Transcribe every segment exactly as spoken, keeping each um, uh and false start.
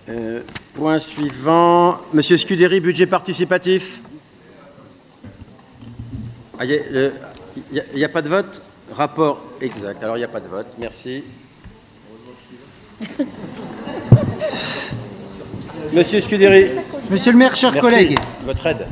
Euh, point suivant. Monsieur Scuderi, budget participatif. Il n'y a, a, a pas de vote? Rapport exact. Alors, il n'y a pas de vote. Merci. Monsieur Scuderi. Monsieur le maire, chers Merci. collègues. Votre aide.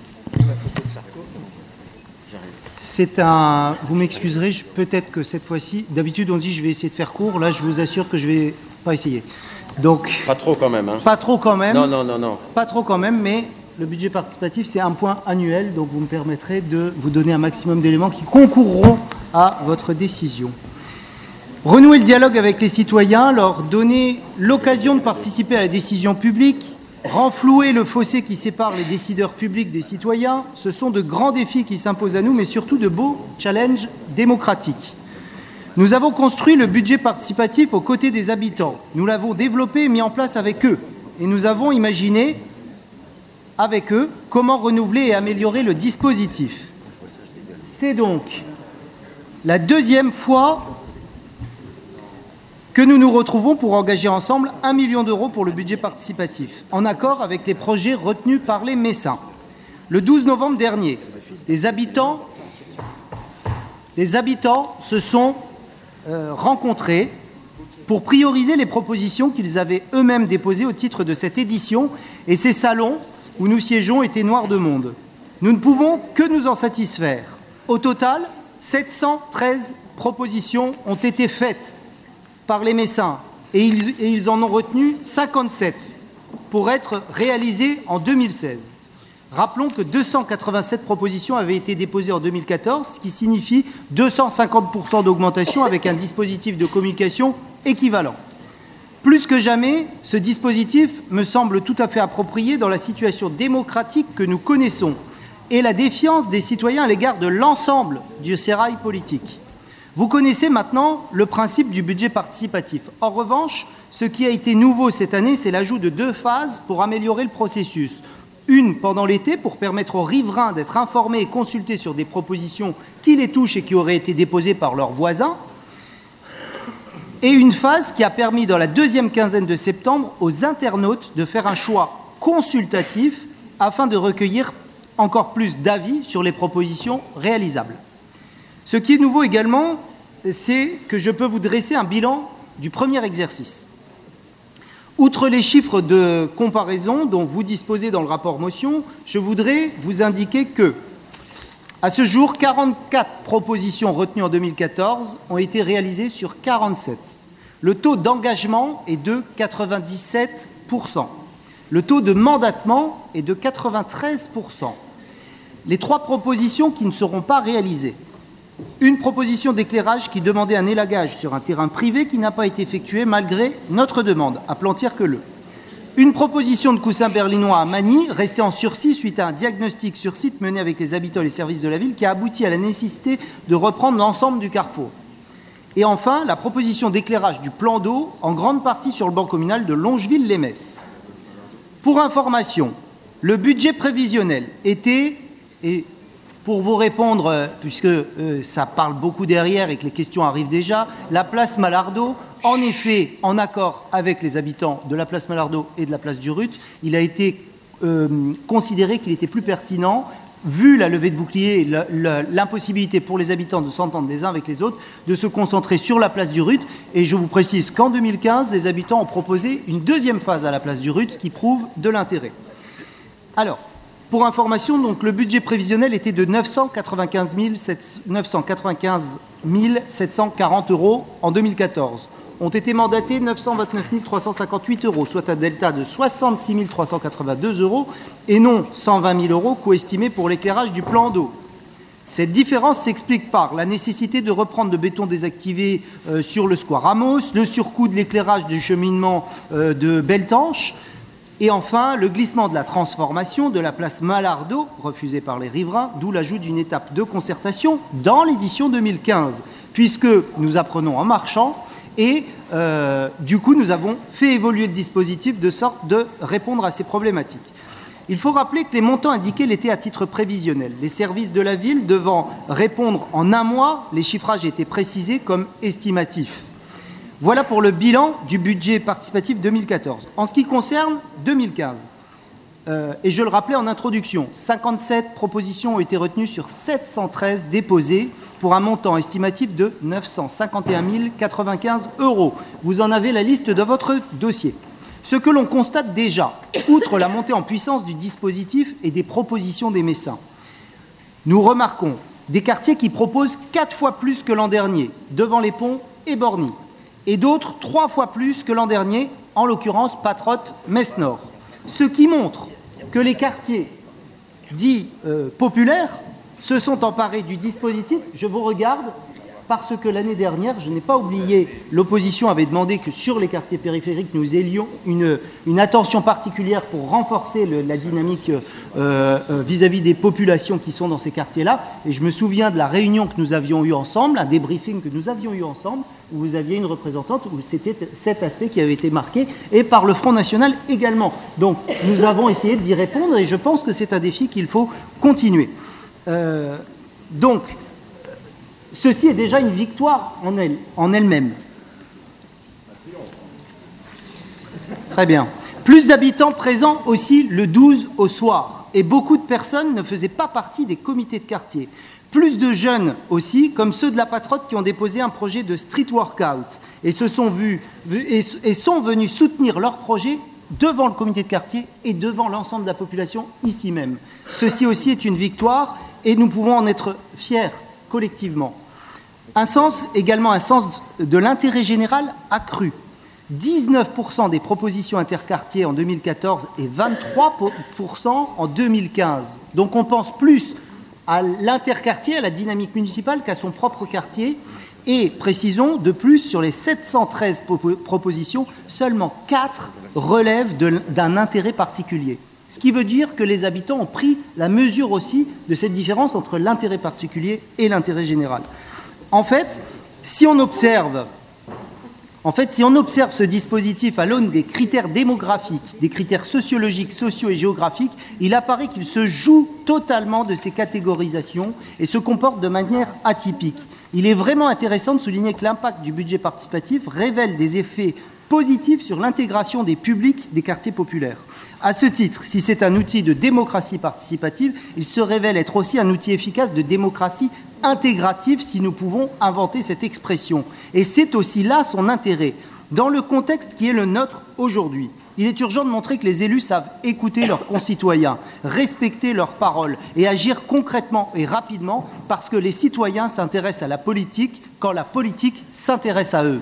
C'est un... Vous m'excuserez, peut-être que cette fois-ci... D'habitude, on dit je vais essayer de faire court. Là, je vous assure que je ne vais pas essayer. Donc, pas trop quand même. Hein. Pas trop quand même. Non, non, non, non. Pas trop quand même, mais le budget participatif, c'est un point annuel. Donc, vous me permettrez de vous donner un maximum d'éléments qui concourront à votre décision. Renouer le dialogue avec les citoyens, leur donner l'occasion de participer à la décision publique, renflouer le fossé qui sépare les décideurs publics des citoyens, ce sont de grands défis qui s'imposent à nous, mais surtout de beaux challenges démocratiques. Nous avons construit le budget participatif aux côtés des habitants. Nous l'avons développé et mis en place avec eux. Et nous avons imaginé, avec eux, comment renouveler et améliorer le dispositif. C'est donc la deuxième fois que nous nous retrouvons pour engager ensemble un million d'euros pour le budget participatif, en accord avec les projets retenus par les Messins. Le douze novembre dernier, les habitants, les habitants se sont euh, rencontrés pour prioriser les propositions qu'ils avaient eux-mêmes déposées au titre de cette édition, et ces salons où nous siégeons étaient noirs de monde. Nous ne pouvons que nous en satisfaire. Au total, sept cent treize propositions ont été faites par les Messins et ils, et ils en ont retenu cinquante-sept pour être réalisées en deux mille seize. Rappelons que deux cent quatre-vingt-sept propositions avaient été déposées en deux mille quatorze, ce qui signifie deux cent cinquante pour cent d'augmentation avec un dispositif de communication équivalent. Plus que jamais, ce dispositif me semble tout à fait approprié dans la situation démocratique que nous connaissons et la défiance des citoyens à l'égard de l'ensemble du sérail politique. Vous connaissez maintenant le principe du budget participatif. En revanche, ce qui a été nouveau cette année, c'est l'ajout de deux phases pour améliorer le processus. Une pendant l'été pour permettre aux riverains d'être informés et consultés sur des propositions qui les touchent et qui auraient été déposées par leurs voisins. Et une phase qui a permis dans la deuxième quinzaine de septembre aux internautes de faire un choix consultatif afin de recueillir encore plus d'avis sur les propositions réalisables. Ce qui est nouveau également, c'est que je peux vous dresser un bilan du premier exercice. Outre les chiffres de comparaison dont vous disposez dans le rapport motion, je voudrais vous indiquer que, à ce jour, quarante-quatre propositions retenues en deux mille quatorze ont été réalisées sur quarante-sept. Le taux d'engagement est de quatre-vingt-dix-sept pour cent. Le taux de mandatement est de quatre-vingt-treize pour cent. Les trois propositions qui ne seront pas réalisées. Une proposition d'éclairage qui demandait un élagage sur un terrain privé qui n'a pas été effectué malgré notre demande, à Plantière-Queuleux. Une proposition de coussin berlinois à Magny, restée en sursis suite à un diagnostic sur site mené avec les habitants et les services de la ville qui a abouti à la nécessité de reprendre l'ensemble du carrefour. Et enfin, la proposition d'éclairage du plan d'eau, en grande partie sur le banc communal de Longeville-les-Metz. Pour information, le budget prévisionnel était... et pour vous répondre, puisque euh, ça parle beaucoup derrière et que les questions arrivent déjà, la place Malardot, en effet, en accord avec les habitants de la place Malardot et de la place du Rut, il a été euh, considéré qu'il était plus pertinent, vu la levée de bouclier et l'impossibilité pour les habitants de s'entendre les uns avec les autres, de se concentrer sur la place du Rut. Et je vous précise qu'en deux mille quinze, les habitants ont proposé une deuxième phase à la place du Rut, ce qui prouve de l'intérêt. Alors, pour information, donc, le budget prévisionnel était de neuf cent quatre-vingt-quinze mille sept cent quarante euros en deux mille quatorze. Ont été mandatés neuf cent vingt-neuf mille trois cent cinquante-huit euros, soit un delta de soixante-six mille trois cent quatre-vingt-deux euros et non cent vingt mille euros co-estimés pour l'éclairage du plan d'eau. Cette différence s'explique par la nécessité de reprendre le béton désactivé euh, sur le square Ramos, le surcoût de l'éclairage du cheminement euh, de Beltanche, et enfin, le glissement de la transformation de la place Malardot, refusée par les riverains, d'où l'ajout d'une étape de concertation dans l'édition deux mille quinze, puisque nous apprenons en marchant et euh, du coup, nous avons fait évoluer le dispositif de sorte de répondre à ces problématiques. Il faut rappeler que les montants indiqués l'étaient à titre prévisionnel. Les services de la ville devant répondre en un mois, les chiffrages étaient précisés comme estimatifs. Voilà pour le bilan du budget participatif deux mille quatorze. En ce qui concerne deux mille quinze, euh, et je le rappelais en introduction, cinquante-sept propositions ont été retenues sur sept cent treize déposées pour un montant estimatif de neuf cent cinquante et un mille quatre-vingt-quinze euros. Vous en avez la liste de votre dossier. Ce que l'on constate déjà, outre la montée en puissance du dispositif et des propositions des mécènes, nous remarquons des quartiers qui proposent quatre fois plus que l'an dernier, devant les ponts et Borny, et d'autres trois fois plus que l'an dernier, en l'occurrence Patrotte, Metz Nord. Ce qui montre que les quartiers dits euh, populaires se sont emparés du dispositif. Je vous regarde parce que l'année dernière, je n'ai pas oublié, l'opposition avait demandé que sur les quartiers périphériques, nous ayons une, une attention particulière pour renforcer le, la dynamique euh, euh, vis-à-vis des populations qui sont dans ces quartiers-là. Et je me souviens de la réunion que nous avions eue ensemble, un débriefing que nous avions eu ensemble, où vous aviez une représentante, où c'était cet aspect qui avait été marqué, et par le Front National également. Donc, nous avons essayé d'y répondre, et je pense que c'est un défi qu'il faut continuer. Euh, donc, ceci est déjà une victoire en elle, en elle-même. Très bien. Plus d'habitants présents aussi le douze au soir. Et beaucoup de personnes ne faisaient pas partie des comités de quartier. Plus de jeunes aussi, comme ceux de la Patrotte qui ont déposé un projet de street workout et, se sont, vus, et, et sont venus soutenir leur projet devant le comité de quartier et devant l'ensemble de la population ici même. Ceci aussi est une victoire et nous pouvons en être fiers collectivement. Un sens, également un sens de l'intérêt général accru. dix-neuf pour cent des propositions interquartiers en deux mille quatorze et vingt-trois pour cent en deux mille quinze. Donc on pense plus à l'interquartier, à la dynamique municipale qu'à son propre quartier. Et précisons, de plus, sur les sept cent treize propositions, seulement quatre relèvent d'un intérêt particulier. Ce qui veut dire que les habitants ont pris la mesure aussi de cette différence entre l'intérêt particulier et l'intérêt général. En fait, si on observe, en fait, si on observe ce dispositif à l'aune des critères démographiques, des critères sociologiques, sociaux et géographiques, il apparaît qu'il se joue totalement de ces catégorisations et se comporte de manière atypique. Il est vraiment intéressant de souligner que l'impact du budget participatif révèle des effets positifs sur l'intégration des publics des quartiers populaires. À ce titre, si c'est un outil de démocratie participative, il se révèle être aussi un outil efficace de démocratie intégrative, si nous pouvons inventer cette expression. Et c'est aussi là son intérêt, dans le contexte qui est le nôtre aujourd'hui. Il est urgent de montrer que les élus savent écouter leurs concitoyens, respecter leurs paroles et agir concrètement et rapidement parce que les citoyens s'intéressent à la politique quand la politique s'intéresse à eux.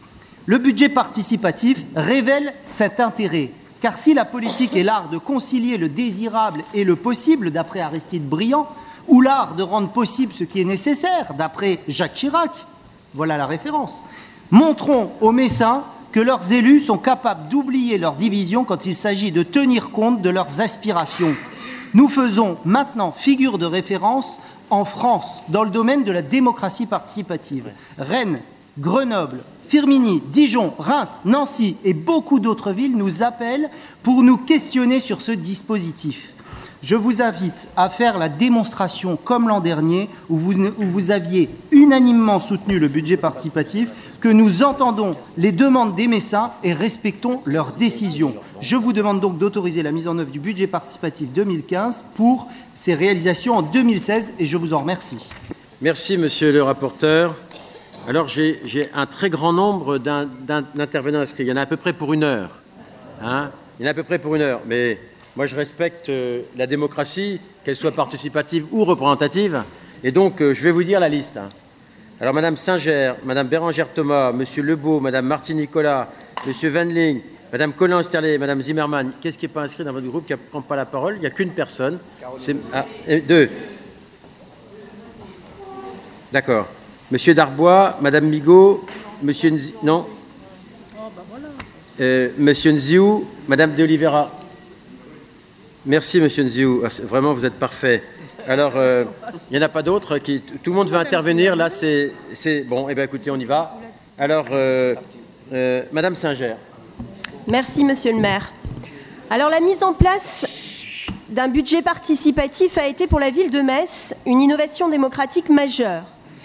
Le budget participatif révèle cet intérêt, car si la politique est l'art de concilier le désirable et le possible, d'après Aristide Briand, ou l'art de rendre possible ce qui est nécessaire, d'après Jacques Chirac, voilà la référence, montrons aux Messins que leurs élus sont capables d'oublier leurs divisions quand il s'agit de tenir compte de leurs aspirations. Nous faisons maintenant figure de référence en France dans le domaine de la démocratie participative. Rennes, Grenoble, Firminy, Dijon, Reims, Nancy et beaucoup d'autres villes nous appellent pour nous questionner sur ce dispositif. Je vous invite à faire la démonstration comme l'an dernier où vous, où vous aviez unanimement soutenu le budget participatif, que nous entendons les demandes des Messins et respectons leurs décisions. Je vous demande donc d'autoriser la mise en œuvre du budget participatif deux mille quinze pour ses réalisations en deux mille seize et je vous en remercie. Merci, monsieur le rapporteur. Alors, j'ai un très grand nombre d'intervenants inscrits. Il y en a à peu près pour une heure. Hein, il y en a à peu près pour une heure. Mais moi, je respecte euh, la démocratie, qu'elle soit participative ou représentative. Et donc, euh, je vais vous dire la liste. Hein. Alors, madame Singer, madame Bérangère Thomas, monsieur Lebeau, madame Martine Nicolas, monsieur Wendling, madame Collin-Osterlé, madame Zimmermann. Qu'est-ce qui n'est pas inscrit dans votre groupe qui ne prend pas la parole? Il n'y a qu'une personne. Ah, deux. D'accord. Monsieur Darbois, madame Migaud, monsieur Nzi... Non euh, monsieur Nziou, madame de Oliveira. Merci, monsieur Nziou. Vraiment, vous êtes parfait. Alors, euh, il n'y en a pas d'autres qui... Tout le monde veut intervenir. Là, c'est... Bon, eh bien, écoutez, on y va. Alors, euh, euh, madame Singer. Merci, monsieur le maire. Alors, la mise en place d'un budget participatif a été pour la ville de Metz une innovation démocratique majeure.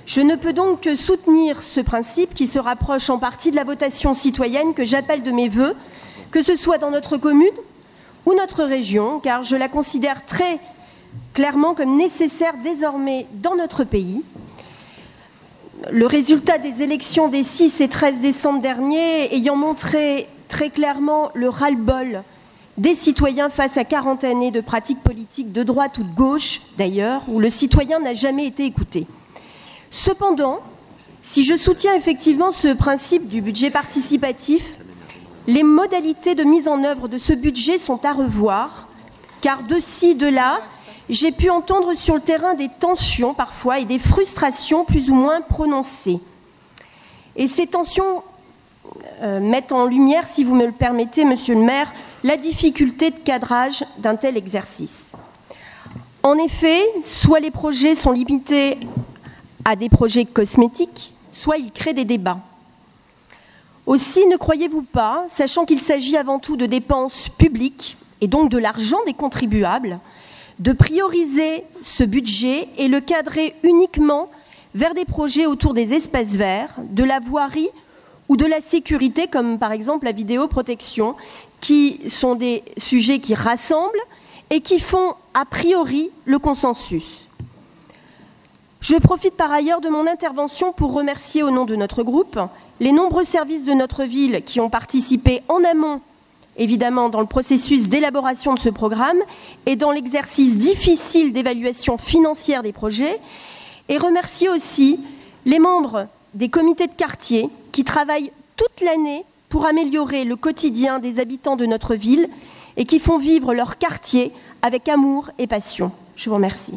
Je ne peux donc que soutenir ce principe qui se rapproche en partie de la votation citoyenne que j'appelle de mes vœux, que ce soit dans notre commune ou notre région, car je la considère très clairement comme nécessaire désormais dans notre pays. Le résultat des élections des six et treize décembre dernier ayant montré très clairement le ras-le-bol des citoyens face à quarante années de pratiques politiques de droite ou de gauche, d'ailleurs, où le citoyen n'a jamais été écouté. Cependant, si je soutiens effectivement ce principe du budget participatif, les modalités de mise en œuvre de ce budget sont à revoir, car de ci, de là, j'ai pu entendre sur le terrain des tensions parfois et des frustrations plus ou moins prononcées. Et ces tensions euh, mettent en lumière, si vous me le permettez, Monsieur le maire, la difficulté de cadrage d'un tel exercice. En effet, soit les projets sont limités à des projets cosmétiques, soit ils créent des débats. Aussi, ne croyez-vous pas, sachant qu'il s'agit avant tout de dépenses publiques et donc de l'argent des contribuables, de prioriser ce budget et le cadrer uniquement vers des projets autour des espaces verts, de la voirie ou de la sécurité, comme par exemple la vidéoprotection, qui sont des sujets qui rassemblent et qui font a priori le consensus. Je profite par ailleurs de mon intervention pour remercier au nom de notre groupe les nombreux services de notre ville qui ont participé en amont, évidemment, dans le processus d'élaboration de ce programme et dans l'exercice difficile d'évaluation financière des projets, et remercier aussi les membres des comités de quartier qui travaillent toute l'année pour améliorer le quotidien des habitants de notre ville et qui font vivre leur quartier avec amour et passion. Je vous remercie.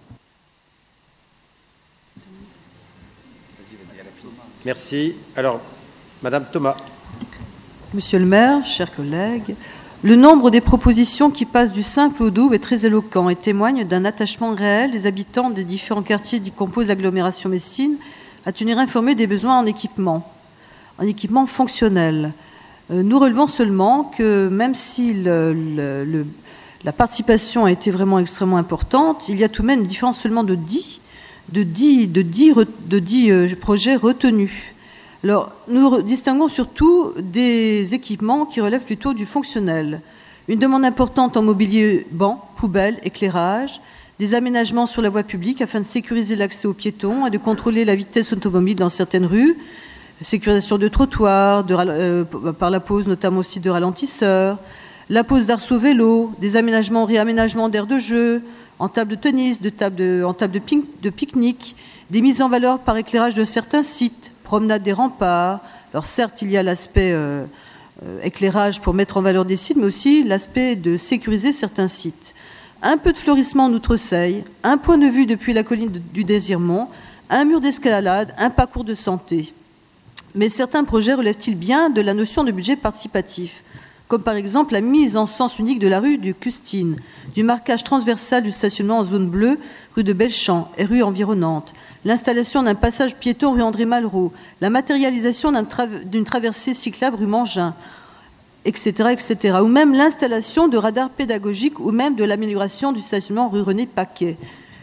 Merci. Alors, Madame Thomas. Monsieur le maire, chers collègues, le nombre des propositions qui passent du simple au double est très éloquent et témoigne d'un attachement réel des habitants des différents quartiers qui composent l'agglomération Messine à tenir informés des besoins en équipement, en équipement fonctionnel. Nous relevons seulement que même si le, le, le, la participation a été vraiment extrêmement importante, il y a tout de même une différence seulement de dix de dix, de dix, de dix euh, projets retenus. Alors, nous distinguons surtout des équipements qui relèvent plutôt du fonctionnel. Une demande importante en mobilier banc, poubelle, éclairage, des aménagements sur la voie publique afin de sécuriser l'accès aux piétons et de contrôler la vitesse automobile dans certaines rues, sécurisation de trottoirs, de, euh, par la pose notamment aussi de ralentisseurs, la pose d'arceaux vélo, des aménagements, réaménagements d'aires de jeu, en table de tennis, de table de, en table de, ping, de pique-nique, des mises en valeur par éclairage de certains sites, promenade des remparts. Alors certes, il y a l'aspect euh, euh, éclairage pour mettre en valeur des sites, mais aussi l'aspect de sécuriser certains sites. Un peu de fleurissement en Outreseille, un point de vue depuis la colline de, du Désirmont, un mur d'escalade, un parcours de santé. Mais certains projets relèvent-ils bien de la notion de budget participatif, comme par exemple la mise en sens unique de la rue du Custine, du marquage transversal du stationnement en zone bleue, rue de Belchamp et rue environnante, l'installation d'un passage piéton rue André Malraux, la matérialisation d'un tra- d'une traversée cyclable rue Mangin, et cetera, et cetera, ou même l'installation de radars pédagogiques ou même de l'amélioration du stationnement rue René Paquet.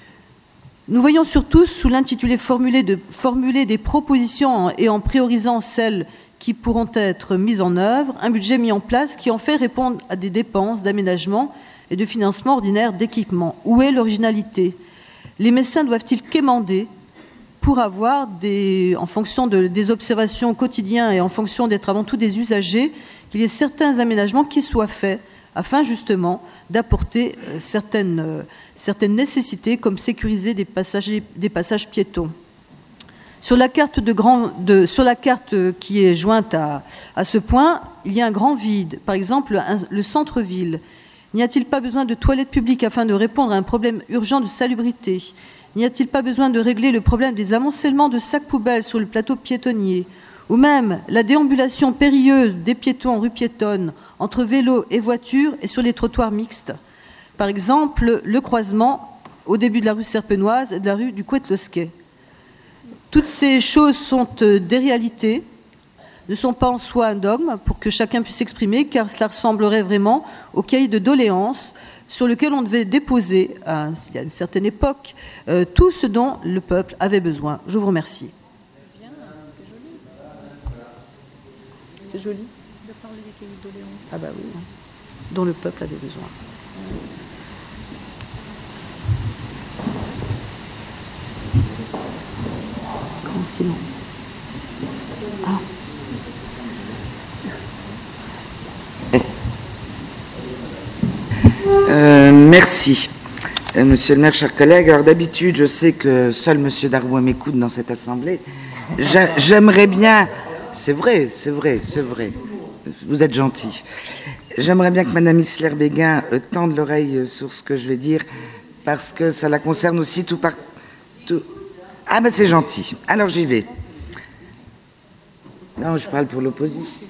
Nous voyons surtout, sous l'intitulé formulé de formuler des propositions et en priorisant celles qui pourront être mises en œuvre, un budget mis en place qui en fait répondre à des dépenses d'aménagement et de financement ordinaire d'équipement. Où est l'originalité ? Les médecins doivent-ils quémander pour avoir, des, en fonction de, des observations au quotidien et en fonction d'être avant tout des usagers, qu'il y ait certains aménagements qui soient faits afin justement d'apporter euh, certaines, euh, certaines nécessités comme sécuriser des, passagers, des passages piétons. Sur la carte, de grand, de, sur la carte qui est jointe à, à ce point, il y a un grand vide. Par exemple, un, le centre-ville. N'y a-t-il pas besoin de toilettes publiques afin de répondre à un problème urgent de salubrité ? N'y a-t-il pas besoin de régler le problème des amoncellements de sacs poubelles sur le plateau piétonnier ? Ou même la déambulation périlleuse des piétons en rue piétonne, entre vélos et voitures et sur les trottoirs mixtes. Par exemple, le croisement au début de la rue Serpenoise et de la rue du Couët-Losquet. Toutes ces choses sont des réalités, ne sont pas en soi un dogme pour que chacun puisse s'exprimer, car cela ressemblerait vraiment au cahier de doléances sur lequel on devait déposer, à, il y a une certaine époque, euh, tout ce dont le peuple avait besoin. Je vous remercie. C'est joli de parler des cahiers de doléances. Ah bah oui, dont le peuple avait besoin. Grand silence. Ah. Euh, merci. Euh, monsieur le maire, chers collègues, alors d'habitude, je sais que seul monsieur Darbois m'écoute dans cette assemblée. J'aimerais bien... C'est vrai, c'est vrai, c'est vrai. Vous êtes gentil. J'aimerais bien que madame Isler-Béguin euh, tende l'oreille euh, sur ce que je vais dire, parce que ça la concerne aussi tout par... Tout... Ah ben c'est gentil. Alors j'y vais. Non, je parle pour l'opposition.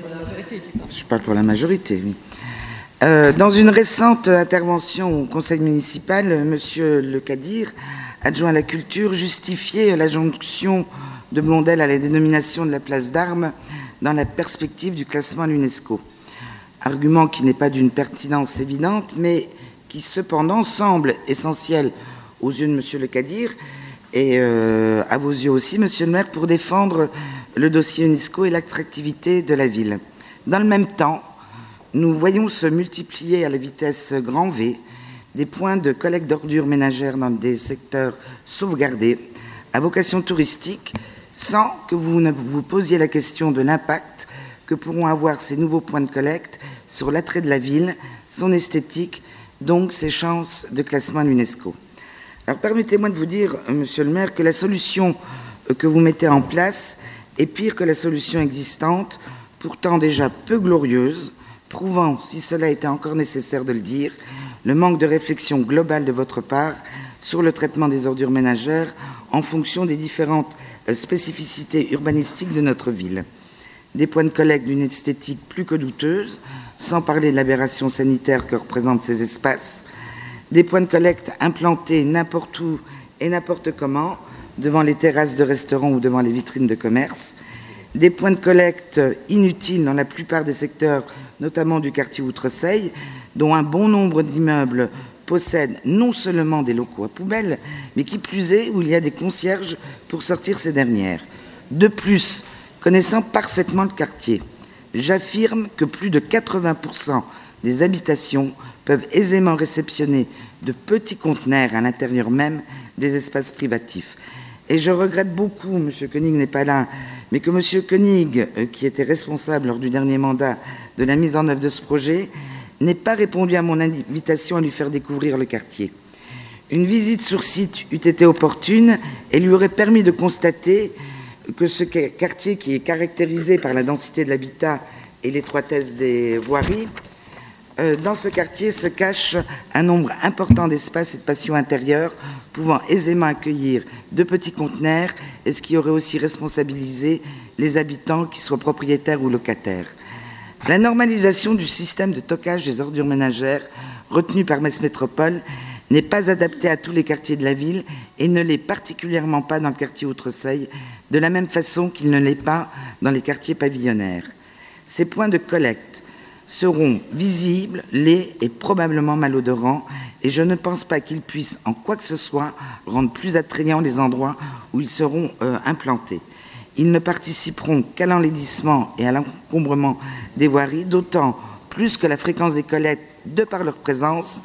Je parle pour la majorité, oui. Euh, dans une récente intervention au conseil municipal, M. Le Kadir, adjoint à la culture, justifiait la jonction de Blondel à la dénomination de la place d'Armes dans la perspective du classement à l'UNESCO. Argument qui n'est pas d'une pertinence évidente, mais qui cependant semble essentiel aux yeux de M. Le Kadir et euh, à vos yeux aussi, M. le maire, pour défendre le dossier UNESCO et l'attractivité de la ville. Dans le même temps, nous voyons se multiplier à la vitesse grand V des points de collecte d'ordures ménagères dans des secteurs sauvegardés à vocation touristique, sans que vous ne vous posiez la question de l'impact que pourront avoir ces nouveaux points de collecte sur l'attrait de la ville, son esthétique, donc ses chances de classement à l'UNESCO. Alors permettez-moi de vous dire, monsieur le maire, que la solution que vous mettez en place est pire que la solution existante, pourtant déjà peu glorieuse, prouvant, si cela était encore nécessaire de le dire, le manque de réflexion globale de votre part sur le traitement des ordures ménagères en fonction des différentes spécificités urbanistiques de notre ville. Des points de collecte d'une esthétique plus que douteuse, sans parler de l'aberration sanitaire que représentent ces espaces, des points de collecte implantés n'importe où et n'importe comment, devant les terrasses de restaurants ou devant les vitrines de commerce, des points de collecte inutiles dans la plupart des secteurs, notamment du quartier Outreseille, dont un bon nombre d'immeubles possèdent non seulement des locaux à poubelles, mais qui plus est, où il y a des concierges pour sortir ces dernières. De plus, connaissant parfaitement le quartier, j'affirme que plus de quatre-vingts pour cent des habitations peuvent aisément réceptionner de petits conteneurs à l'intérieur même des espaces privatifs. Et je regrette beaucoup, M. Koenig n'est pas là, mais que M. Koenig, qui était responsable lors du dernier mandat de la mise en œuvre de ce projet, n'ait pas répondu à mon invitation à lui faire découvrir le quartier. Une visite sur site eût été opportune et lui aurait permis de constater que ce quartier, qui est caractérisé par la densité de l'habitat et l'étroitesse des voiries, euh, dans ce quartier se cache un nombre important d'espaces et de patios intérieurs pouvant aisément accueillir de petits conteneurs, et ce qui aurait aussi responsabilisé les habitants, qu'ils soient propriétaires ou locataires. La normalisation du système de stockage des ordures ménagères retenu par Metz Métropole n'est pas adaptée à tous les quartiers de la ville et ne l'est particulièrement pas dans le quartier Outreseille, de la même façon qu'il ne l'est pas dans les quartiers pavillonnaires. Ces points de collecte seront visibles, laids et probablement malodorants, et je ne pense pas qu'ils puissent en quoi que ce soit rendre plus attrayants les endroits où ils seront euh, implantés. Ils ne participeront qu'à l'enlaidissement et à l'encombrement des voiries, d'autant plus que la fréquence des collectes, de par leur présence,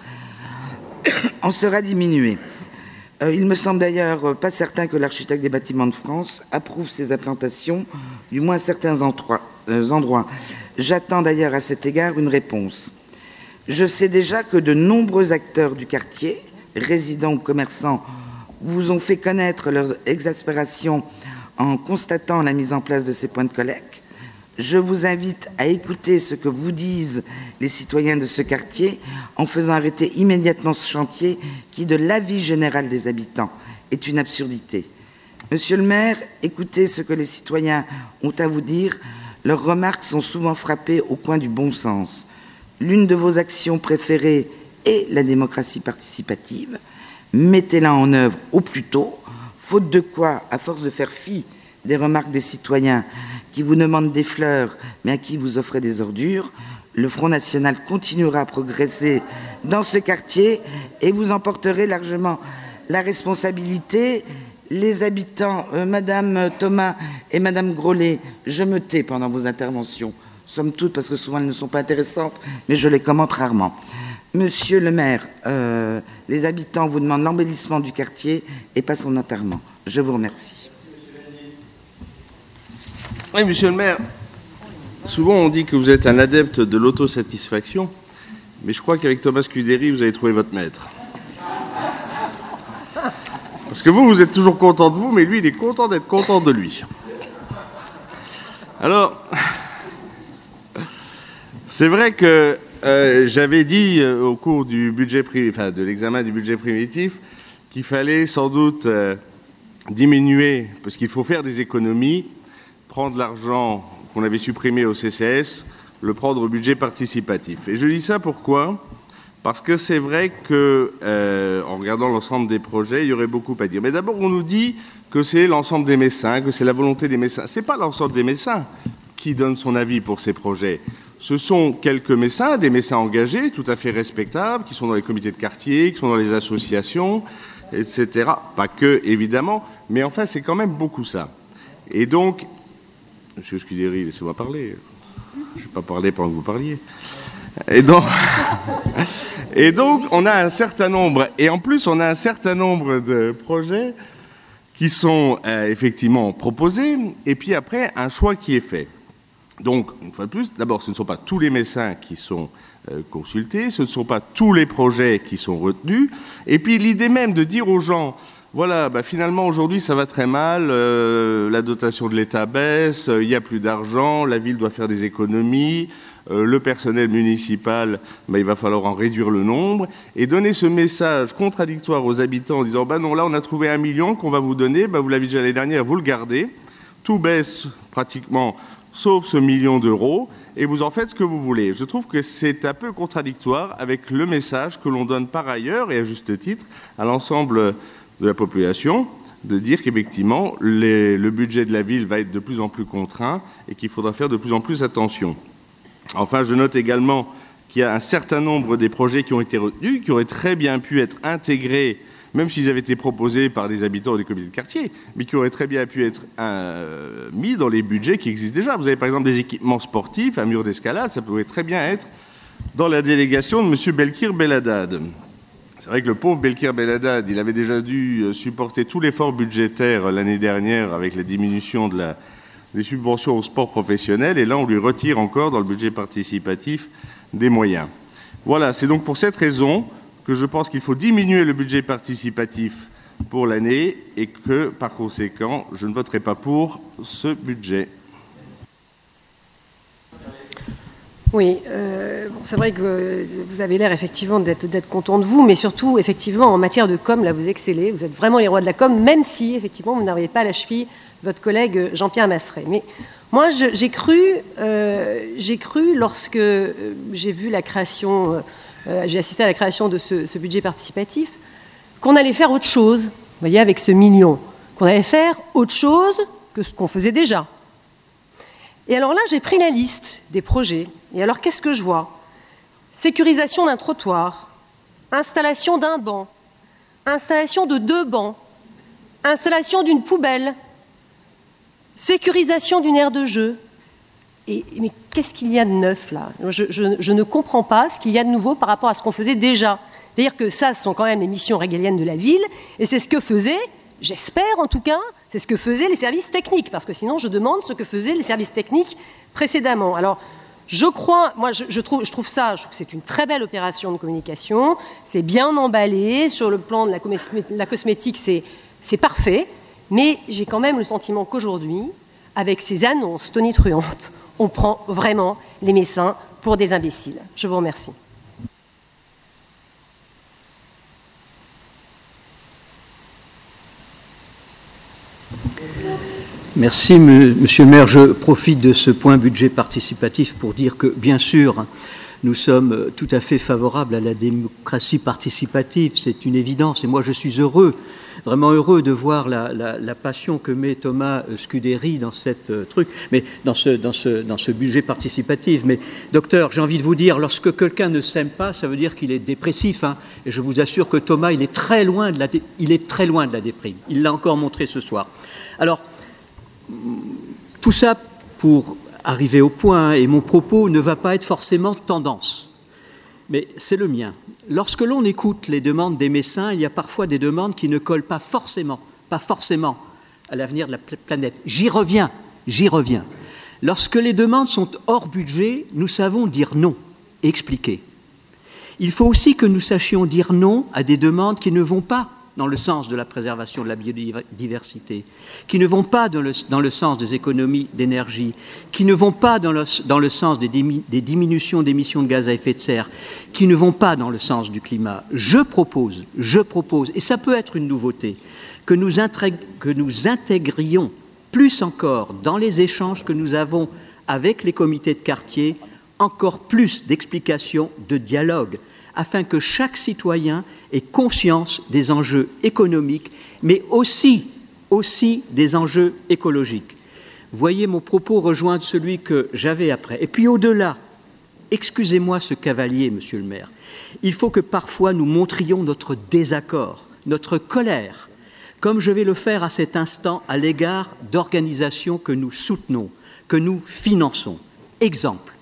en sera diminuée. Euh, il me semble d'ailleurs pas certain que l'architecte des bâtiments de France approuve ces implantations, du moins à certains endroits. Euh, endroits. J'attends d'ailleurs à cet égard une réponse. Je sais déjà que de nombreux acteurs du quartier, résidents ou commerçants, vous ont fait connaître leur exaspération en constatant la mise en place de ces points de collecte. Je vous invite à écouter ce que vous disent les citoyens de ce quartier en faisant arrêter immédiatement ce chantier qui, de l'avis général des habitants, est une absurdité. Monsieur le maire, écoutez ce que les citoyens ont à vous dire. Leurs remarques sont souvent frappées au coin du bon sens. L'une de vos actions préférées est la démocratie participative. Mettez-la en œuvre au plus tôt, faute de quoi, à force de faire fi des remarques des citoyens qui vous demandent des fleurs, mais à qui vous offrez des ordures, Le Front National continuera à progresser dans ce quartier et vous en porterez largement la responsabilité. Les habitants, euh, Madame Thomas et Madame Grollet, je me tais pendant vos interventions, somme toute, parce que souvent elles ne sont pas intéressantes, mais je les commente rarement. Monsieur le maire, euh, les habitants vous demandent l'embellissement du quartier et pas son enterrement. Je vous remercie. Oui, monsieur le maire, souvent on dit que vous êtes un adepte de l'autosatisfaction, mais je crois qu'avec Thomas Cudéry, vous avez trouvé votre maître. Parce que vous, vous êtes toujours content de vous, mais lui, il est content d'être content de lui. Alors, c'est vrai que euh, j'avais dit euh, au cours du budget privé, enfin, de l'examen du budget primitif qu'il fallait sans doute euh, diminuer, parce qu'il faut faire des économies, prendre l'argent qu'on avait supprimé au C C S, le prendre au budget participatif. Et je dis ça pourquoi ? Parce que c'est vrai que, euh, en regardant l'ensemble des projets, il y aurait beaucoup à dire. Mais d'abord, on nous dit que c'est l'ensemble des médecins, que c'est la volonté des médecins. Ce n'est pas l'ensemble des médecins qui donnent son avis pour ces projets. Ce sont quelques médecins, des médecins engagés, tout à fait respectables, qui sont dans les comités de quartier, qui sont dans les associations, et cetera. Pas que, évidemment, mais enfin, c'est quand même beaucoup ça. Et donc, Monsieur Scudéry, laissez-moi parler. Je ne vais pas parler pendant que vous parliez. Et donc, et donc, on a un certain nombre, et en plus, on a un certain nombre de projets qui sont euh, effectivement proposés, et puis après, un choix qui est fait. Donc, une fois de plus, d'abord, ce ne sont pas tous les médecins qui sont euh, consultés, ce ne sont pas tous les projets qui sont retenus, et puis l'idée même de dire aux gens, voilà, bah finalement, aujourd'hui, ça va très mal, euh, la dotation de l'État baisse, il euh, n'y a plus d'argent, la ville doit faire des économies, euh, le personnel municipal, bah, il va falloir en réduire le nombre, et donner ce message contradictoire aux habitants en disant, bah non, là, on a trouvé un million qu'on va vous donner, bah, vous l'avez déjà l'année dernière, vous le gardez, tout baisse pratiquement, sauf ce million d'euros, et vous en faites ce que vous voulez. Je trouve que c'est un peu contradictoire avec le message que l'on donne par ailleurs, et à juste titre, à l'ensemble de la population, de dire qu'effectivement, les, le budget de la ville va être de plus en plus contraint et qu'il faudra faire de plus en plus attention. Enfin, je note également qu'il y a un certain nombre des projets qui ont été retenus, qui auraient très bien pu être intégrés, même s'ils avaient été proposés par des habitants ou des comités de quartier, mais qui auraient très bien pu être euh, mis dans les budgets qui existent déjà. Vous avez par exemple des équipements sportifs, un mur d'escalade, ça pourrait très bien être dans la délégation de M. Belkir Belhaddad. C'est vrai que le pauvre Belkir Belhaddad, il avait déjà dû supporter tout l'effort budgétaire l'année dernière avec la diminution de la, des subventions au sport professionnel, et là on lui retire encore dans le budget participatif des moyens. Voilà, c'est donc pour cette raison que je pense qu'il faut diminuer le budget participatif pour l'année et que, par conséquent, je ne voterai pas pour ce budget. Oui, euh, bon, c'est vrai que vous avez l'air effectivement d'être, d'être content de vous, mais surtout, effectivement, en matière de com, là, vous excellez. Vous êtes vraiment les rois de la com, même si, effectivement, vous n'arrivez pas à la cheville votre collègue Jean-Pierre Masseret. Mais moi, je, j'ai cru, euh, j'ai cru, lorsque euh, j'ai vu la création, euh, j'ai assisté à la création de ce, ce budget participatif, qu'on allait faire autre chose, vous voyez, avec ce million, qu'on allait faire autre chose que ce qu'on faisait déjà. Et alors là, j'ai pris la liste des projets. Et alors, qu'est-ce que je vois ? Sécurisation d'un trottoir, installation d'un banc, installation de deux bancs, installation d'une poubelle, sécurisation d'une aire de jeu. Et, mais qu'est-ce qu'il y a de neuf là ? je, je, je ne comprends pas ce qu'il y a de nouveau par rapport à ce qu'on faisait déjà. C'est-à-dire que ça, ce sont quand même les missions régaliennes de la ville, et c'est ce que faisaient, j'espère en tout cas, c'est ce que faisaient les services techniques, parce que sinon je demande ce que faisaient les services techniques précédemment. Alors, je crois, moi je, je, trouve, je trouve ça, je trouve que c'est une très belle opération de communication, c'est bien emballé, sur le plan de la, cosmé- la cosmétique c'est, c'est parfait, mais j'ai quand même le sentiment qu'aujourd'hui, avec ces annonces tonitruantes, on prend vraiment les médecins pour des imbéciles. Je vous remercie. Merci, Monsieur le maire. Je profite de ce point budget participatif pour dire que, bien sûr, nous sommes tout à fait favorables à la démocratie participative. C'est une évidence. Et moi, je suis heureux vraiment heureux de voir la, la, la passion que met Thomas Scudéry dans cette euh, truc, mais dans ce, dans, ce, dans ce budget participatif. Mais docteur, j'ai envie de vous dire, lorsque quelqu'un ne s'aime pas, ça veut dire qu'il est dépressif. Hein, et je vous assure que Thomas, il est très loin de la, dé, il est très loin de la déprime. Il l'a encore montré ce soir. Alors, tout ça pour arriver au point, et mon propos ne va pas être forcément tendance, mais c'est le mien. Lorsque l'on écoute les demandes des Messins, il y a parfois des demandes qui ne collent pas forcément, pas forcément à l'avenir de la planète. J'y reviens, j'y reviens. Lorsque les demandes sont hors budget, nous savons dire non et expliquer. Il faut aussi que nous sachions dire non à des demandes qui ne vont pas dans le sens de la préservation de la biodiversité, qui ne vont pas dans le, dans le sens des économies d'énergie, qui ne vont pas dans le, dans le sens des, dimi, des diminutions d'émissions de gaz à effet de serre, qui ne vont pas dans le sens du climat. Je propose, je propose, et ça peut être une nouveauté, que nous, intrég, que nous intégrions plus encore dans les échanges que nous avons avec les comités de quartier, encore plus d'explications, de dialogue, afin que chaque citoyen ait conscience des enjeux économiques, mais aussi, aussi des enjeux écologiques. Voyez mon propos rejoindre celui que j'avais après. Et puis au-delà, excusez-moi ce cavalier, monsieur le maire, il faut que parfois nous montrions notre désaccord, notre colère, comme je vais le faire à cet instant à l'égard d'organisations que nous soutenons, que nous finançons. Exemple,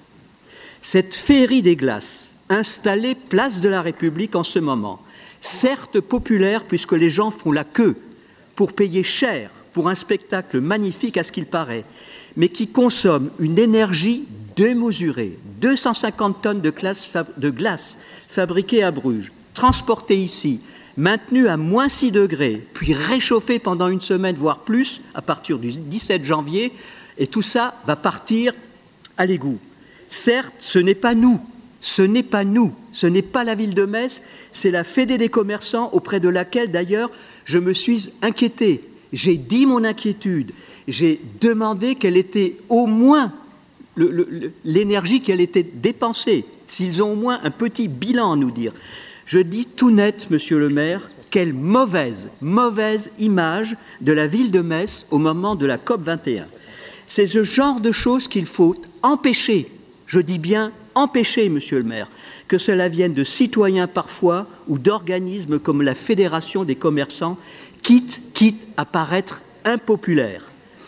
cette féerie des glaces, installée place de la République en ce moment, certes populaire puisque les gens font la queue pour payer cher pour un spectacle magnifique à ce qu'il paraît, mais qui consomme une énergie démesurée, deux cent cinquante tonnes de glace, de glace fabriquée à Bruges, transportée ici, maintenue à moins six degrés, puis réchauffée pendant une semaine, voire plus, à partir du dix-sept janvier, et tout ça va partir à l'égout. Certes, ce n'est pas nous, Ce n'est pas nous, ce n'est pas la ville de Metz, c'est la Fédé des commerçants auprès de laquelle d'ailleurs je me suis inquiété. J'ai dit mon inquiétude, j'ai demandé quelle était au moins le, le, l'énergie qu'elle était dépensée, s'ils ont au moins un petit bilan à nous dire. Je dis tout net, monsieur le maire, quelle mauvaise, mauvaise image de la ville de Metz au moment de la COP vingt et un. C'est ce genre de choses qu'il faut empêcher, je dis bien empêcher, monsieur le maire, que cela vienne de citoyens parfois ou d'organismes comme la Fédération des commerçants, quitte, quitte à paraître impopulaire.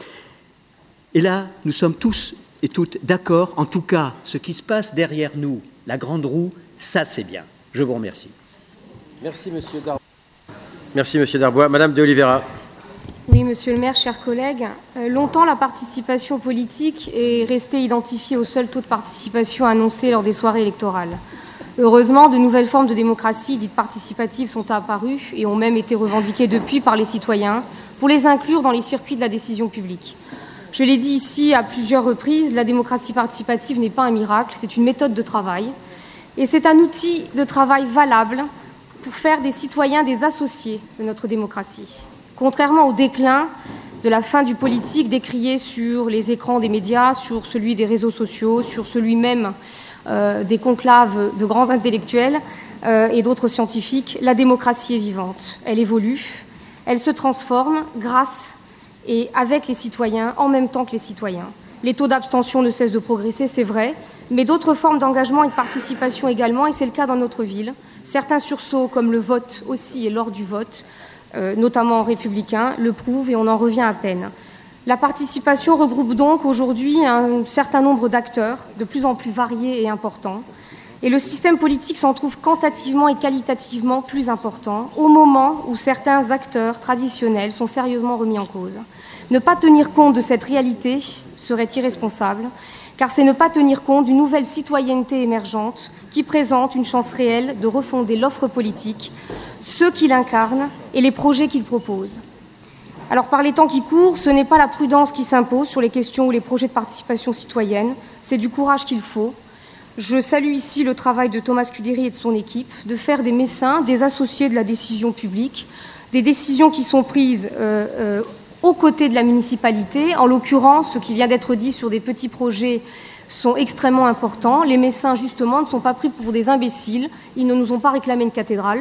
Et là, nous sommes tous et toutes d'accord. En tout cas, ce qui se passe derrière nous, la grande roue, ça c'est bien. Je vous remercie. Merci, monsieur Darbois. Merci, monsieur Darbois. Madame de Oliveira. Oui, monsieur le maire, chers collègues. Euh, longtemps, la participation politique est restée identifiée au seul taux de participation annoncé lors des soirées électorales. Heureusement, de nouvelles formes de démocratie dites participatives sont apparues et ont même été revendiquées depuis par les citoyens pour les inclure dans les circuits de la décision publique. Je l'ai dit ici à plusieurs reprises, la démocratie participative n'est pas un miracle, c'est une méthode de travail et c'est un outil de travail valable pour faire des citoyens des associés de notre démocratie. Contrairement au déclin de la fin du politique décrié sur les écrans des médias, sur celui des réseaux sociaux, sur celui même euh, des conclaves de grands intellectuels euh, et d'autres scientifiques, la démocratie est vivante. Elle évolue, elle se transforme grâce et avec les citoyens, en même temps que les citoyens. Les taux d'abstention ne cessent de progresser, c'est vrai, mais d'autres formes d'engagement et de participation également, et c'est le cas dans notre ville. Certains sursauts, comme le vote aussi et lors du vote, Euh, notamment républicains, le prouvent et on en revient à peine. La participation regroupe donc aujourd'hui un certain nombre d'acteurs, de plus en plus variés et importants, et le système politique s'en trouve quantitativement et qualitativement plus important au moment où certains acteurs traditionnels sont sérieusement remis en cause. Ne pas tenir compte de cette réalité serait irresponsable, car c'est ne pas tenir compte d'une nouvelle citoyenneté émergente qui présente une chance réelle de refonder l'offre politique, ceux qui l'incarnent et les projets qu'ils proposent. Alors, par les temps qui courent, ce n'est pas la prudence qui s'impose sur les questions ou les projets de participation citoyenne, c'est du courage qu'il faut. Je salue ici le travail de Thomas Scudéry et de son équipe, de faire des Messins des associés de la décision publique, des décisions qui sont prises euh, euh, aux côtés de la municipalité. En l'occurrence, ce qui vient d'être dit sur des petits projets sont extrêmement importants. Les Messins, justement, ne sont pas pris pour des imbéciles. Ils ne nous ont pas réclamé une cathédrale.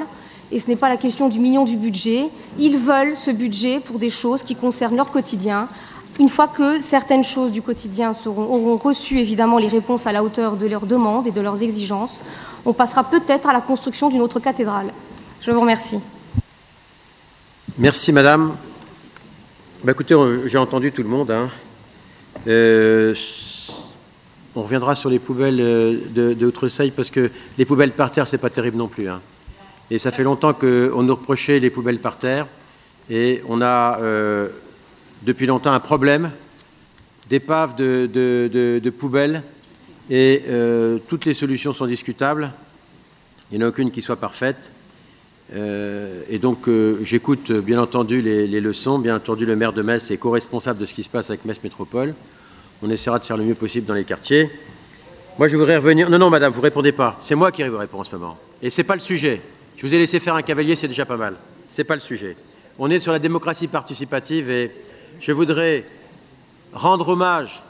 et ce n'est pas la question du million du budget. Ils veulent ce budget pour des choses qui concernent leur quotidien. Une fois que certaines choses du quotidien seront, auront reçu évidemment les réponses à la hauteur de leurs demandes et de leurs exigences, on passera peut-être à la construction d'une autre cathédrale. Je vous remercie. Merci, madame. Bah, écoutez, j'ai entendu tout le monde. Hein. Euh, on reviendra sur les poubelles de, de Outre-Seille parce que les poubelles par terre, c'est pas terrible non plus. Hein. Et ça fait longtemps qu'on nous reprochait les poubelles par terre. Et on a... Euh, depuis longtemps un problème d'épave de, de, de, de poubelles et euh, toutes les solutions sont discutables. Il n'y en a aucune qui soit parfaite. Euh, et donc euh, j'écoute bien entendu les, les leçons. Bien entendu, le maire de Metz est co-responsable de ce qui se passe avec Metz Métropole. On essaiera de faire le mieux possible dans les quartiers. Moi, je voudrais revenir... Non, non, madame, vous ne répondez pas. C'est moi qui vous réponds en ce moment. Et ce n'est pas le sujet. Je vous ai laissé faire un cavalier, c'est déjà pas mal. Ce n'est pas le sujet. On est sur la démocratie participative et je voudrais rendre hommage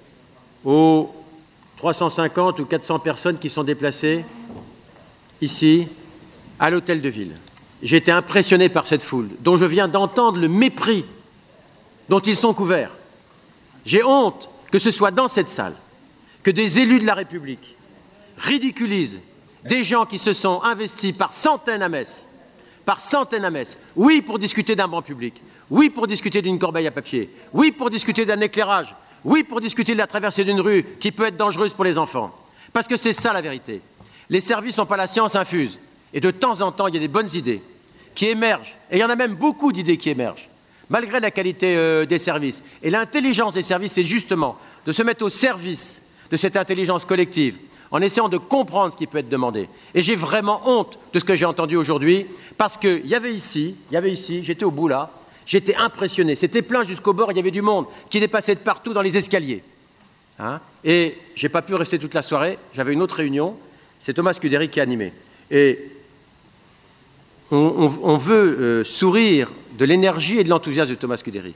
aux trois cent cinquante ou quatre cents personnes qui sont déplacées ici, à l'hôtel de ville. J'ai été impressionné par cette foule, dont je viens d'entendre le mépris dont ils sont couverts. J'ai honte que ce soit dans cette salle que des élus de la République ridiculisent des gens qui se sont investis par centaines à Metz, par centaines à Metz, oui, pour discuter d'un banc public, oui, pour discuter d'une corbeille à papier, oui, pour discuter d'un éclairage, oui, pour discuter de la traversée d'une rue qui peut être dangereuse pour les enfants. Parce que c'est ça la vérité. Les services n'ont pas la science infuse. Et de temps en temps, il y a des bonnes idées qui émergent. Et il y en a même beaucoup d'idées qui émergent, malgré la qualité euh, des services. Et l'intelligence des services, c'est justement de se mettre au service de cette intelligence collective, en essayant de comprendre ce qui peut être demandé. Et j'ai vraiment honte de ce que j'ai entendu aujourd'hui, parce qu'il y avait ici, il y avait ici, j'étais au bout là, j'étais impressionné. C'était plein jusqu'au bord, il y avait du monde qui dépassait de partout dans les escaliers. Hein, et je n'ai pas pu rester toute la soirée, j'avais une autre réunion, c'est Thomas Scudéry qui a animé. Et on, on, on veut euh, sourire de l'énergie et de l'enthousiasme de Thomas Scudéry.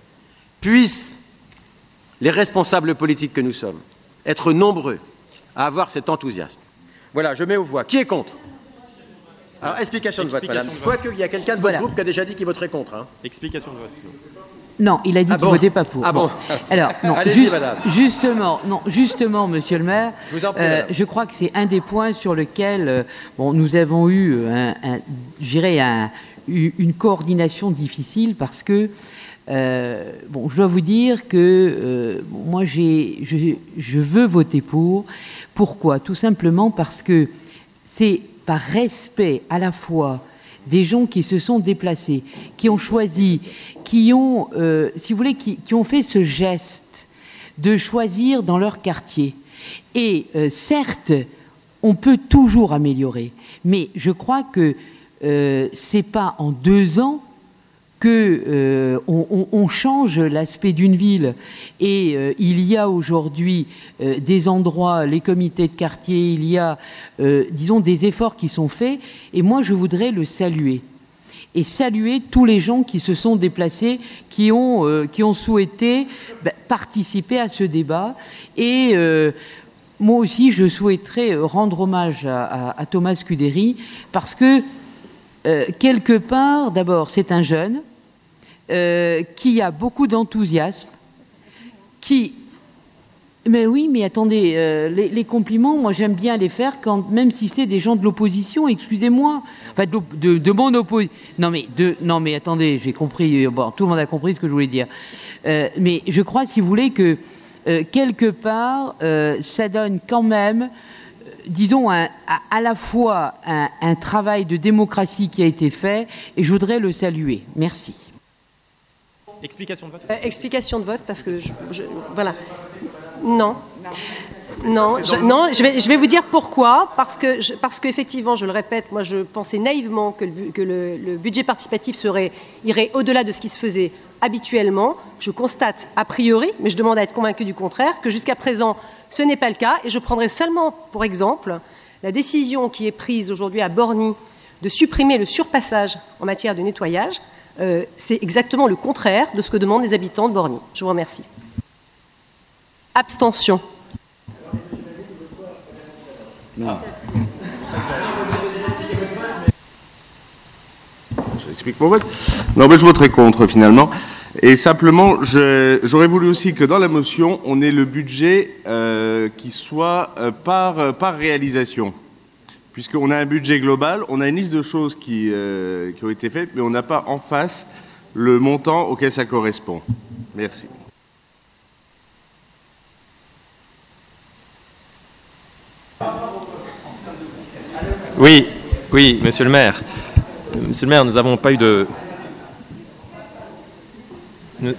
Puissent les responsables politiques que nous sommes être nombreux à avoir cet enthousiasme. Voilà, je mets aux voix. Qui est contre? Alors, explication de vote, madame. Quoique, il y a quelqu'un de votre voilà. groupe qui a déjà dit qu'il voterait contre. Hein. Explication de vote. Non, il a dit ah qu'il ne bon votait pas pour. Ah bon, bon. Alors, non, juste, justement, non, justement, monsieur le maire, je, vous en prie, euh, je crois que c'est un des points sur lesquels euh, bon, nous avons eu un, un, un, une coordination difficile parce que Euh, bon, je dois vous dire que euh, moi, j'ai, je, je veux voter pour. Pourquoi? Tout simplement parce que c'est par respect à la fois des gens qui se sont déplacés, qui ont choisi, qui ont, euh, si vous voulez, qui, qui ont fait ce geste de choisir dans leur quartier. Et euh, certes, on peut toujours améliorer, mais je crois que euh, c'est pas en deux ans que euh, on, on, on change l'aspect d'une ville. Et euh, il y a aujourd'hui euh, des endroits, les comités de quartier, il y a, euh, disons, des efforts qui sont faits. Et moi, je voudrais le saluer. Et saluer tous les gens qui se sont déplacés, qui ont, euh, qui ont souhaité bah, participer à ce débat. Et euh, moi aussi, je souhaiterais rendre hommage à, à, à Thomas Scudéry, parce que, euh, quelque part, d'abord, c'est un jeune, Euh, qui a beaucoup d'enthousiasme, qui... Mais oui, mais attendez, euh, les, les compliments, moi j'aime bien les faire, quand, même si c'est des gens de l'opposition, excusez-moi, enfin de, de, de mon opposition... Non mais, de, non mais attendez, j'ai compris, bon, tout le monde a compris ce que je voulais dire. Euh, mais je crois, si vous voulez, que euh, quelque part, euh, ça donne quand même... disons, un, à, à la fois un, un travail de démocratie qui a été fait, et je voudrais le saluer. Merci. Explication de vote. Euh, explication de vote, parce que je, je, voilà. Non. Non, je, non je, vais, je vais vous dire pourquoi. Parce que, je, parce qu'effectivement, je le répète, moi je pensais naïvement que le, que le, le budget participatif serait, irait au-delà de ce qui se faisait habituellement. Je constate a priori, mais je demande à être convaincu du contraire, que jusqu'à présent, ce n'est pas le cas. Et je prendrai seulement pour exemple la décision qui est prise aujourd'hui à Borny de supprimer le surpassage en matière de nettoyage. Euh, c'est exactement le contraire de ce que demandent les habitants de Borny. Je vous remercie. Abstention. Non. j'explique mon vote. Non, mais je voterai contre, finalement. Et simplement, je, j'aurais voulu aussi que dans la motion, on ait le budget euh, qui soit euh, par, euh, par réalisation. Puisqu'on a un budget global, on a une liste de choses qui, euh, qui ont été faites, mais on n'a pas en face le montant auquel ça correspond. Merci. Oui, oui, monsieur le maire. Monsieur le maire, nous n'avons pas eu de... Nous...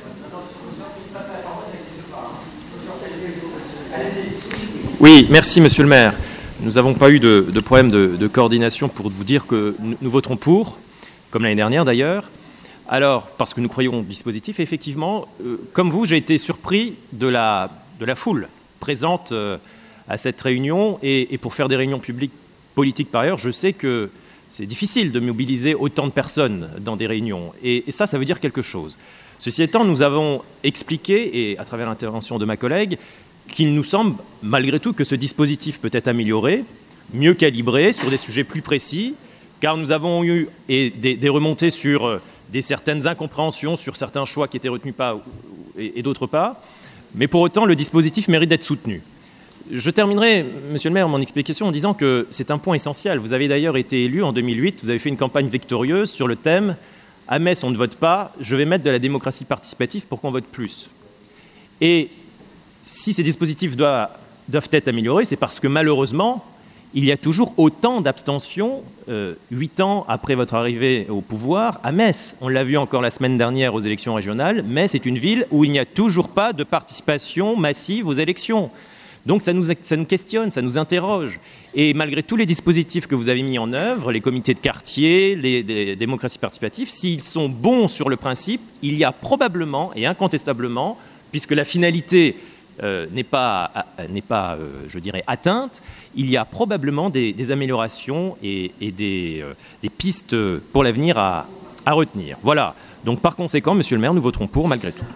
Oui, merci, monsieur le maire. Nous n'avons pas eu de, de problème de, de coordination pour vous dire que nous, nous voterons pour, comme l'année dernière d'ailleurs. Alors, parce que nous croyons au dispositif, et effectivement, euh, comme vous, j'ai été surpris de la, de la foule présente euh, à cette réunion. Et, et pour faire des réunions publiques politiques par ailleurs, je sais que c'est difficile de mobiliser autant de personnes dans des réunions. Et, et ça, ça veut dire quelque chose. Ceci étant, nous avons expliqué, et à travers l'intervention de ma collègue, qu'il nous semble, malgré tout, que ce dispositif peut être amélioré, mieux calibré, sur des sujets plus précis, car nous avons eu et des, des remontées sur euh, des certaines incompréhensions, sur certains choix qui étaient retenus pas et, et d'autres pas. Mais pour autant, le dispositif mérite d'être soutenu. Je terminerai, monsieur le maire, mon explication en disant que c'est un point essentiel. Vous avez d'ailleurs été élu en deux mille huit, vous avez fait une campagne victorieuse sur le thème « À Metz, on ne vote pas, je vais mettre de la démocratie participative pour qu'on vote plus ». Et si ces dispositifs doivent, doivent être améliorés, c'est parce que malheureusement, il y a toujours autant d'abstentions, euh, huit ans après votre arrivée au pouvoir, à Metz. On l'a vu encore la semaine dernière aux élections régionales. Metz est une ville où il n'y a toujours pas de participation massive aux élections. Donc ça nous, ça nous questionne, ça nous interroge. Et malgré tous les dispositifs que vous avez mis en œuvre, les comités de quartier, les, les démocraties participatives, s'ils sont bons sur le principe, il y a probablement et incontestablement, puisque la finalité euh, n'est pas, euh, n'est pas euh, je dirais, atteinte, il y a probablement des, des améliorations et, et des, euh, des pistes pour l'avenir à, à retenir. Voilà. Donc par conséquent, monsieur le maire, nous voterons pour malgré tout.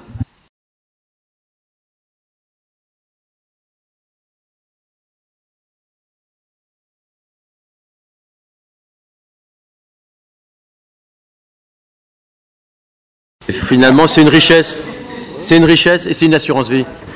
Finalement, c'est une richesse. C'est une richesse et c'est une assurance vie.